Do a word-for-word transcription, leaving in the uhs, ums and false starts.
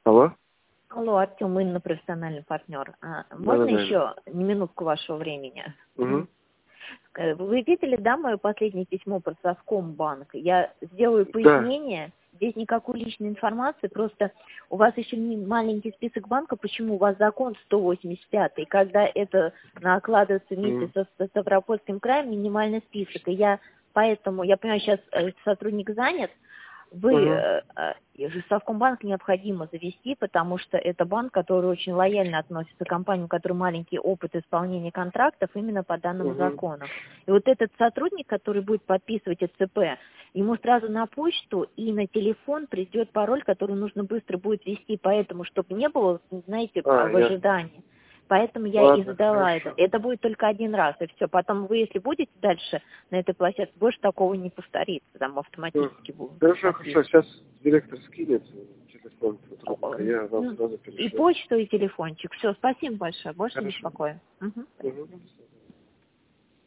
Алло. Алло, Артем, Инна, профессиональный партнер. А, можно Да, да, еще минутку вашего времени? Угу. Вы видели, да, мое последнее письмо про Совкомбанк? Я сделаю Да. пояснение. Здесь никакой личной информации, просто у вас еще не маленький список банка, почему у вас закон сто восемьдесят пятый, и когда это накладывается вместе Угу. со, со Ставропольским краем, минимальный список. И я поэтому, я понимаю, сейчас э, сотрудник занят, вы Угу. э, э, Совкомбанк необходимо завести, потому что это банк, который очень лояльно относится к компании, у которой маленький опыт исполнения контрактов именно по данному Угу. закону. И вот этот сотрудник, который будет подписывать ЭЦП, ему сразу на почту и на телефон придет пароль, который нужно быстро будет ввести, поэтому, чтобы не было, знаете, А, в ясно. ожидании. Поэтому я и Ладно, задала хорошо. это. Это будет только один раз, и все. Потом вы, если будете дальше на этой площадке, больше такого не повторится, там Всё. автоматически будет. Хорошо, хорошо. Сейчас директор скинет телефон сотрудника, я вам Ну, сразу и перешлю. почту, и телефончик. Все, спасибо большое. Больше не Хорошо. беспокою. Мгм. Угу.